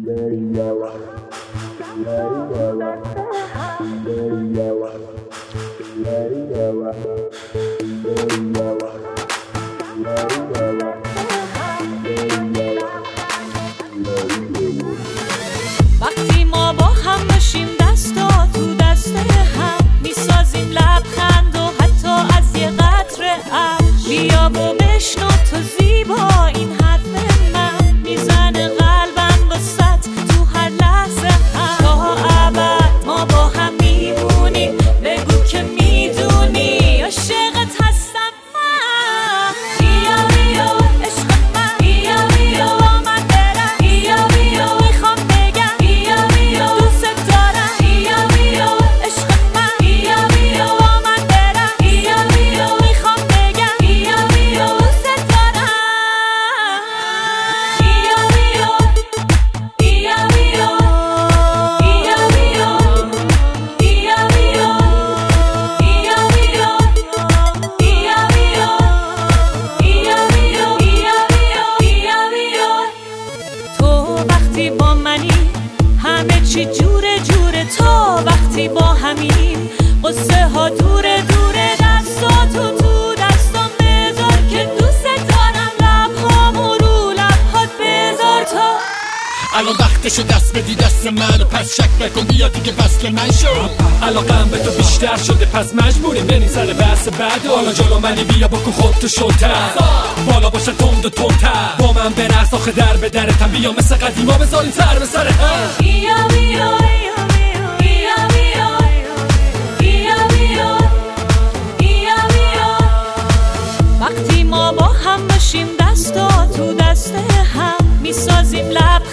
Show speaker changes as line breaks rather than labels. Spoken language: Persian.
وقتی ما با هم باشیم دستا تو دست هم میسازیم لبخند و حتی از یه قطره بیا و بشنو تو زیبا این حرف من میزنه قلبم واسط تو هر لحظه هم تا ابد ما با هم میمونیم بگو که میدونی عاشقت هستم من بیا بیا عشق من بیا بیا با من برم بیا بیا میخوام بگم بیا بیا دوست دارم بیا بیا عشق من بیا بیا با من برم بیا بیا میخوام بگم بیا بیا دوست دارم بیا بیا بیا بیا بیا بیا بیا بیا تو وقتی با منی همه چی جوره جوره تا وقتی با همیم قصه ها دوره دوره دستاتو تو دستم بذار که دوست دارم لبهامو رو لبهات بذار تا
الان وقتشو دست بدی دست من و پس شک نکن بیا دیگه وصل من شو علاقم به تو بیشتر شده پس مجبوریم بریم سر بحث بعد حالا جلو منی بیا بکن خودتو شلتر بالا باشه تند و تندتر با من برقص آخه در به درتم بیا مثل قدیما بذاریم سر به سر هم
بیا بیا بیا بیا بیا بیا بیا بیا بیا وقتی ما با هم باشیم دستا تو دست هم میسازیم لب